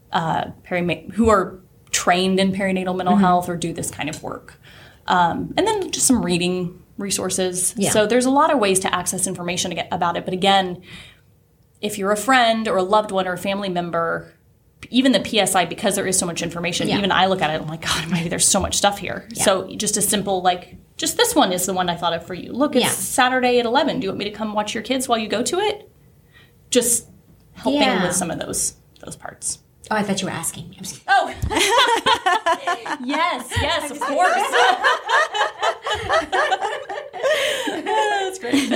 Speaker 2: who are trained in perinatal mental health or do this kind of work. And then just some reading resources. Yeah. So there's a lot of ways to access information about it. But again, if you're a friend or a loved one or a family member, even the PSI, because there is so much information, even I look at it, I'm like, God, maybe there's so much stuff here. Yeah. So just a simple, just this one is the one I thought of for you. Look, it's Saturday at 11. Do you want me to come watch your kids while you go to it? Just helping with some of those parts.
Speaker 1: Oh, I thought you were asking.
Speaker 2: Oh, yes, of course. That's great.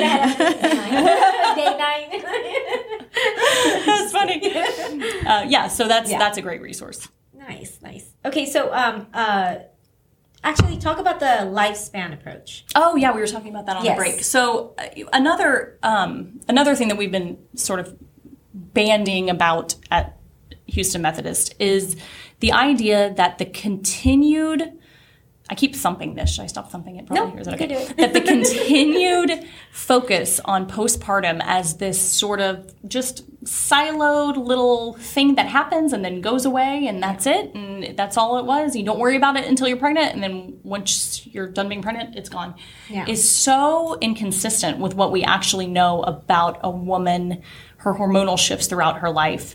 Speaker 1: Day 9.
Speaker 2: That's funny. So that's a great resource.
Speaker 1: Nice. Okay, so actually, talk about the lifespan approach.
Speaker 2: Oh yeah, we were talking about that on the break. So another thing that we've been sort of bandying about at Houston Methodist is the idea that the continued, I keep thumping this. Should I stop thumping it? Probably.
Speaker 1: No,
Speaker 2: is it okay?
Speaker 1: you can do it.
Speaker 2: That the continued focus on postpartum as this sort of just siloed little thing that happens and then goes away and that's it and that's all it was. You don't worry about it until you're pregnant and then once you're done being pregnant, it's gone. Yeah. Is so inconsistent with what we actually know about a woman, her hormonal shifts throughout her life.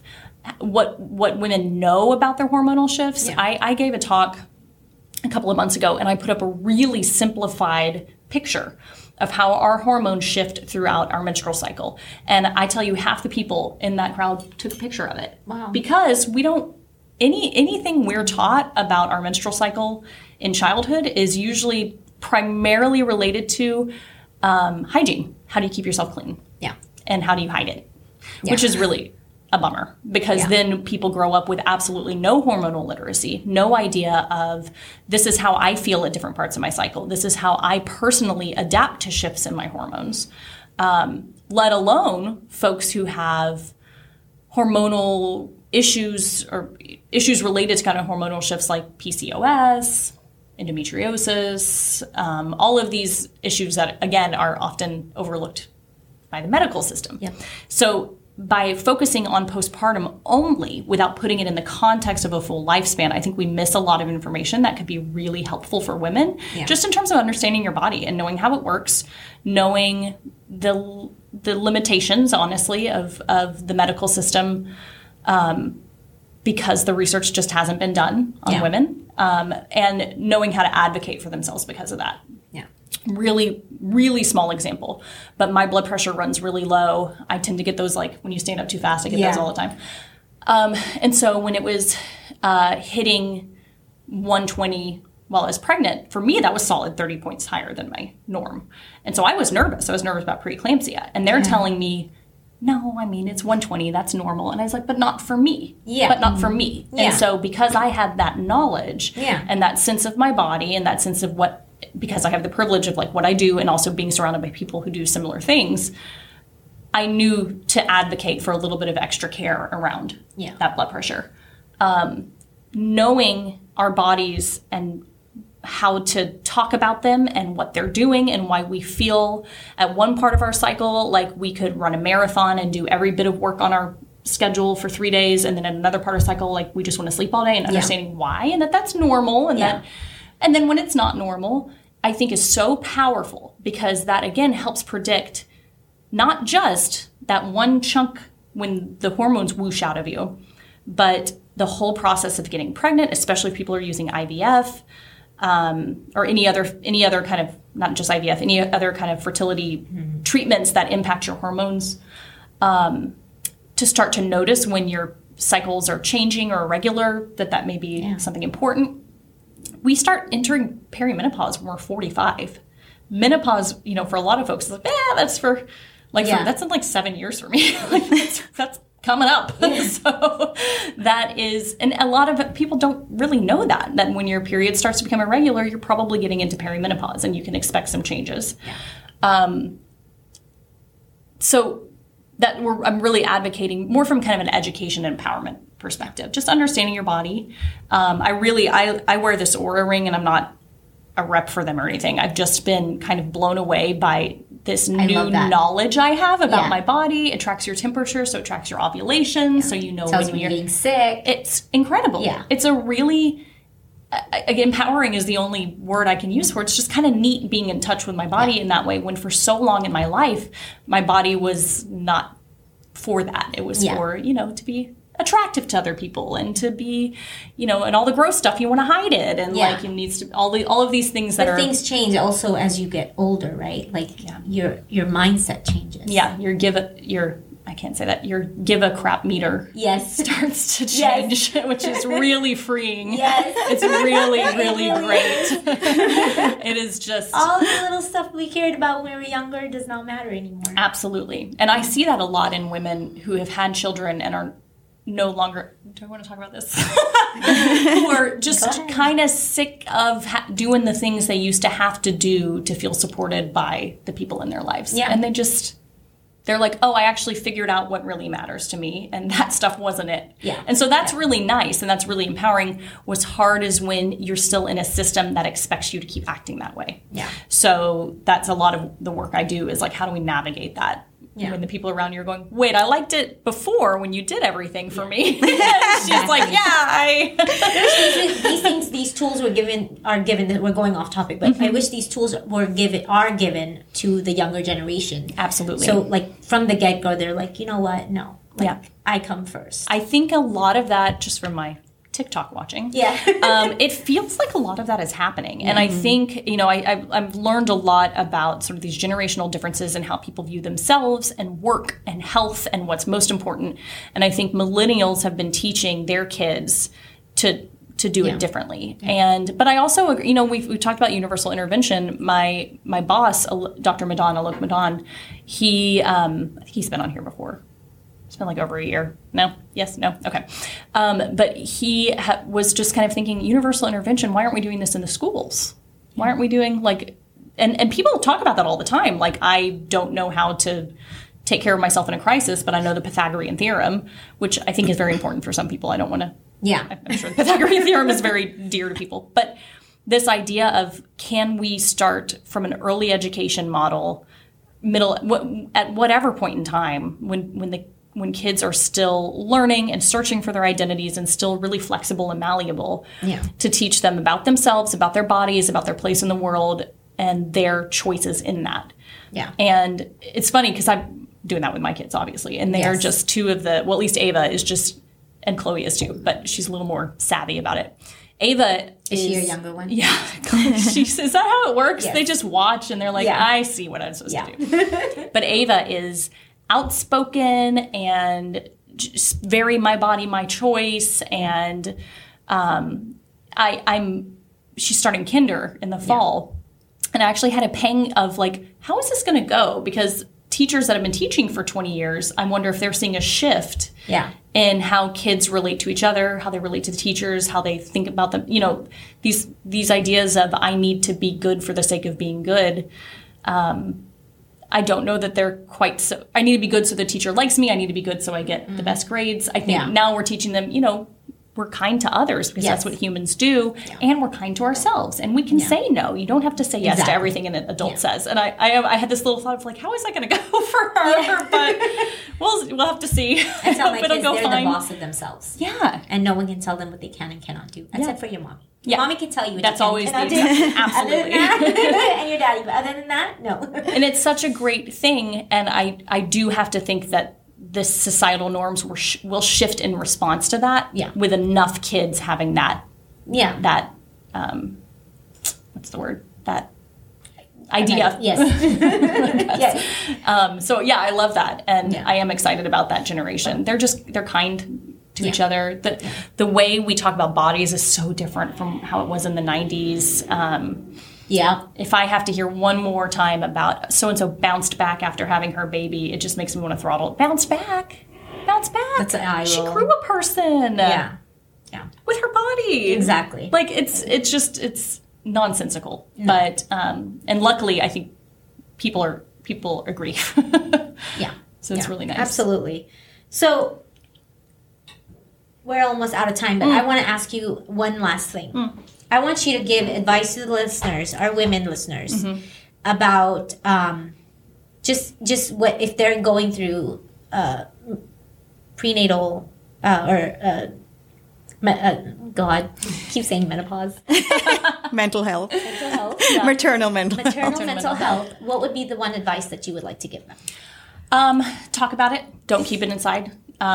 Speaker 2: what women know about their hormonal shifts, I gave a talk a couple of months ago, and I put up a really simplified picture of how our hormones shift throughout our menstrual cycle. And I tell you, half the people in that crowd took a picture of it.
Speaker 1: Wow.
Speaker 2: Because we don't, anything we're taught about our menstrual cycle in childhood is usually primarily related to hygiene. How do you keep yourself clean?
Speaker 1: Yeah.
Speaker 2: And how do you hide it? Which is really a bummer, because then people grow up with absolutely no hormonal literacy, no idea of this is how I feel at different parts of my cycle. This is how I personally adapt to shifts in my hormones, let alone folks who have hormonal issues or issues related to kind of hormonal shifts like PCOS, endometriosis, all of these issues that, again, are often overlooked by the medical system.
Speaker 1: Yep.
Speaker 2: So by focusing on postpartum only without putting it in the context of a full lifespan, I think we miss a lot of information that could be really helpful for women, just in terms of understanding your body and knowing how it works, knowing the limitations, honestly, of the medical system, because the research just hasn't been done on women, and knowing how to advocate for themselves because of that.
Speaker 1: Yeah.
Speaker 2: Really, really small example, but my blood pressure runs really low. I tend to get those, like, when you stand up too fast, I get those all the time. And so when it was hitting 120 while I was pregnant, for me, that was solid 30 points higher than my norm. And so I was nervous. I was nervous about preeclampsia. And they're telling me, no, I mean, it's 120. That's normal. And I was like, but not for me.
Speaker 1: Yeah.
Speaker 2: But not for me.
Speaker 1: Yeah.
Speaker 2: And so because I had that knowledge and that sense of my body and that sense of because I have the privilege of like what I do and also being surrounded by people who do similar things, I knew to advocate for a little bit of extra care around that blood pressure. Knowing our bodies and how to talk about them and what they're doing and why we feel at one part of our cycle like we could run a marathon and do every bit of work on our schedule for 3 days, and then at another part of cycle like we just want to sleep all day, and understanding why and that's normal, and that. And then when it's not normal, I think is so powerful, because that, again, helps predict not just that one chunk when the hormones whoosh out of you, but the whole process of getting pregnant, especially if people are using IVF or any other kind of, not just IVF, any other kind of fertility treatments that impact your hormones, to start to notice when your cycles are changing or irregular, that may be something important. We start entering perimenopause when we're 45. Menopause, for a lot of folks, is like, that's for, that's in like 7 years for me. that's coming up. So that is, and a lot of people don't really know that when your period starts to become irregular, you're probably getting into perimenopause and you can expect some changes. So that I'm really advocating more from kind of an education and empowerment perspective, just understanding your body. I wear this Oura ring, and I'm not a rep for them or anything. I've just been kind of blown away by this new knowledge I have about my body. It tracks your temperature, so it tracks your ovulation, so you know
Speaker 1: when you're getting sick.
Speaker 2: It's incredible. Yeah. It's a really empowering is the only word I can use for it. It's just kind of neat being in touch with my body in that way, when for so long in my life, my body was not for that. It was for, to be attractive to other people and to be, and all the gross stuff, you want to hide it. And like, it needs to, all of these things that
Speaker 1: things change also as you get older, right? Like your mindset changes.
Speaker 2: Yeah. I can't say that. Your give a crap meter starts to change, which is really freeing.
Speaker 1: Yes.
Speaker 2: It's really, really great. It is just...
Speaker 1: all the little stuff we cared about when we were younger does not matter anymore.
Speaker 2: Absolutely. And I see that a lot in women who have had children and are no longer... Do I want to talk about this? Who are just kind of sick of doing the things they used to have to do to feel supported by the people in their lives. Yeah. And they're like, oh, I actually figured out what really matters to me, and that stuff wasn't it.
Speaker 1: Yeah.
Speaker 2: And so that's really nice, and that's really empowering. What's hard is when you're still in a system that expects you to keep acting that way.
Speaker 1: Yeah.
Speaker 2: So that's a lot of the work I do, is like, how do we navigate that? Yeah. When the people around you are going, wait, I liked it before when you did everything for me. She's like,
Speaker 1: these tools are given. We're going off topic, but I wish these tools are given to the younger generation.
Speaker 2: Absolutely.
Speaker 1: So like from the get go, they're like, you know what? No, Like, I come first.
Speaker 2: I think a lot of that, just from my TikTok watching, it feels like a lot of that is happening. And I think, I've learned a lot about sort of these generational differences and how people view themselves and work and health and what's most important. And I think millennials have been teaching their kids to do it differently. But I also, we've talked about universal intervention. My boss, Dr. Madan, Alok Madan, he's been on here before. It's been like over a year. No? Yes? No? Okay. But he was just kind of thinking, universal intervention, why aren't we doing this in the schools? Why aren't we doing and people talk about that all the time. Like, I don't know how to take care of myself in a crisis, but I know the Pythagorean theorem, which I think is very important for some people. I don't want to. Yeah. I'm sure the Pythagorean theorem is very dear to people. But this idea of, can we start from an early education model, at whatever point in time, when kids are still learning and searching for their identities and still really flexible and malleable, to teach them about themselves, about their bodies, about their place in the world, and their choices in that. Yeah. And it's funny because I'm doing that with my kids, obviously. And they are just two of at least Ava is just, and Chloe is too, but she's a little more savvy about it. Ava
Speaker 1: is she your younger one?
Speaker 2: Yeah. Is that how it works? Yes. They just watch and they're like, I see what I'm supposed to do. But Ava is outspoken and just very my body, my choice. And she's starting kinder in the fall. And I actually had a pang of like, how is this going to go? Because teachers that have been teaching for 20 years, I wonder if they're seeing a shift in how kids relate to each other, how they relate to the teachers, how they think about them. These ideas of, I need to be good for the sake of being good. I don't know that they're quite so. I need to be good so the teacher likes me. I need to be good so I get the best grades. I think now we're teaching them, we're kind to others because that's what humans do. Yeah. And we're kind to ourselves. And we can say no. You don't have to say yes to everything an adult says. And I had this little thought of like, how is that going to go for her? Yeah. But we'll have to see.
Speaker 1: I tell my kids they're the boss of themselves.
Speaker 2: Yeah.
Speaker 1: And no one can tell them what they can and cannot do. Except for your mommy. Yeah. Mommy can tell you what
Speaker 2: that's
Speaker 1: you can
Speaker 2: always
Speaker 1: cannot
Speaker 2: the
Speaker 1: do.
Speaker 2: Absolutely.
Speaker 1: And your daddy. But other than that, no.
Speaker 2: And it's such a great thing. And I do have to think that the societal norms will shift in response to that with enough kids having that what's the word, that idea.
Speaker 1: Yes.
Speaker 2: So I love that. And I am excited about that generation. They're kind to each other. The way we talk about bodies is so different from how it was in the 90s. If I have to hear one more time about so-and-so bounced back after having her baby, it just makes me want to throttle. Bounce back.
Speaker 1: That's an eye roll.
Speaker 2: She grew a person.
Speaker 1: Yeah.
Speaker 2: With her body.
Speaker 1: Exactly.
Speaker 2: Like, it's nonsensical. No. But, and luckily, I think people agree. So it's really nice.
Speaker 1: Absolutely. So we're almost out of time, but I want to ask you one last thing. I want you to give advice to the listeners, our women listeners, about just what if they're going through prenatal God, keep saying menopause.
Speaker 3: Mental health.
Speaker 1: Yeah.
Speaker 3: Maternal mental
Speaker 1: health. What would be the one advice that you would like to give them?
Speaker 2: Talk about it. Don't keep it inside.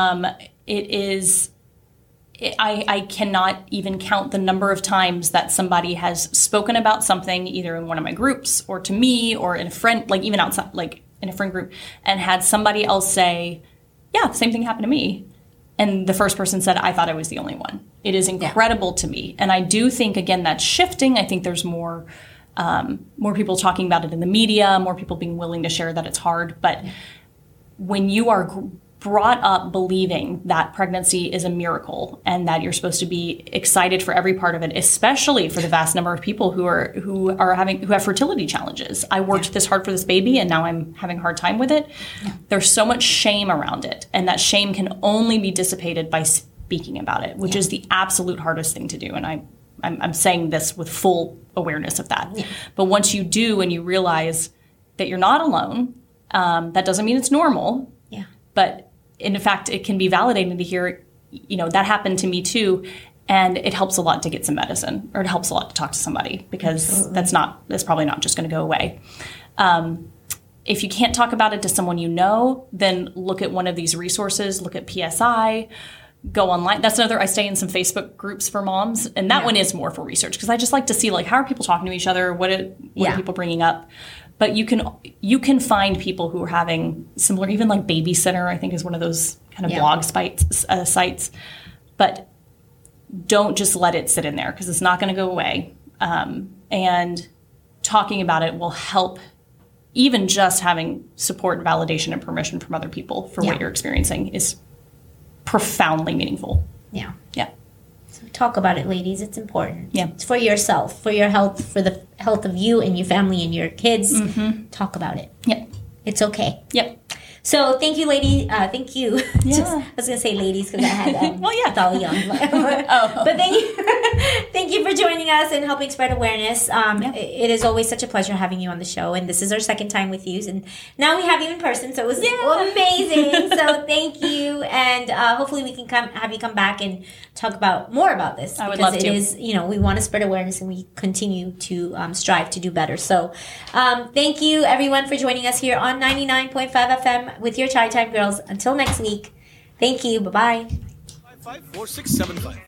Speaker 2: I cannot even count the number of times that somebody has spoken about something either in one of my groups or to me or in a friend, like even outside, like in a friend group, and had somebody else say, the same thing happened to me. And the first person said, I thought I was the only one. It is incredible to me. And I do think, again, that's shifting. I think there's more people talking about it in the media, more people being willing to share that it's hard. But when you are brought up believing that pregnancy is a miracle and that you're supposed to be excited for every part of it, especially for the vast number of people who have fertility challenges. I worked this hard for this baby and now I'm having a hard time with it. There's so much shame around it, and that shame can only be dissipated by speaking about it, which is the absolute hardest thing to do. And I'm saying this with full awareness of that. But once you do and you realize that you're not alone, that doesn't mean it's normal. But in fact, it can be validating to hear, that happened to me too. And it helps a lot to get some medicine, or it helps a lot to talk to somebody, because that's probably not just going to go away. if you can't talk about it to someone you know, then look at one of these resources, look at PSI, go online. That's another, I stay in some Facebook groups for moms, and that one is more for research because I just like to see like how are people talking to each other, what are people bringing up. But you can find people who are having similar, even like Babysitter, I think is one of those kind of blog sites. But don't just let it sit in there because it's not going to go away. And talking about it will help. Even just having support and validation and permission from other people for what you're experiencing is profoundly meaningful.
Speaker 1: Yeah.
Speaker 2: Yeah.
Speaker 1: So talk about it, ladies. It's important.
Speaker 2: Yeah.
Speaker 1: It's for yourself, for your health, for the health of you and your family and your kids. Talk about it.
Speaker 2: Yeah.
Speaker 1: It's okay.
Speaker 2: Yep.
Speaker 1: So thank you, lady. Thank you.
Speaker 2: Yeah.
Speaker 1: I was gonna say ladies because I had
Speaker 2: well, yeah,
Speaker 1: Dolly Young. But thank you, thank you for joining us and helping spread awareness. It is always such a pleasure having you on the show, and this is our second time with you, and now we have you in person, so it was amazing. So thank you, and hopefully we can have you come back and talk more about this.
Speaker 2: I would love to.
Speaker 1: It is, we want to spread awareness, and we continue to strive to do better. So thank you, everyone, for joining us here on 99.5 FM. With your Chai Time Girls. Until next week, thank you. Bye-bye.
Speaker 4: 54675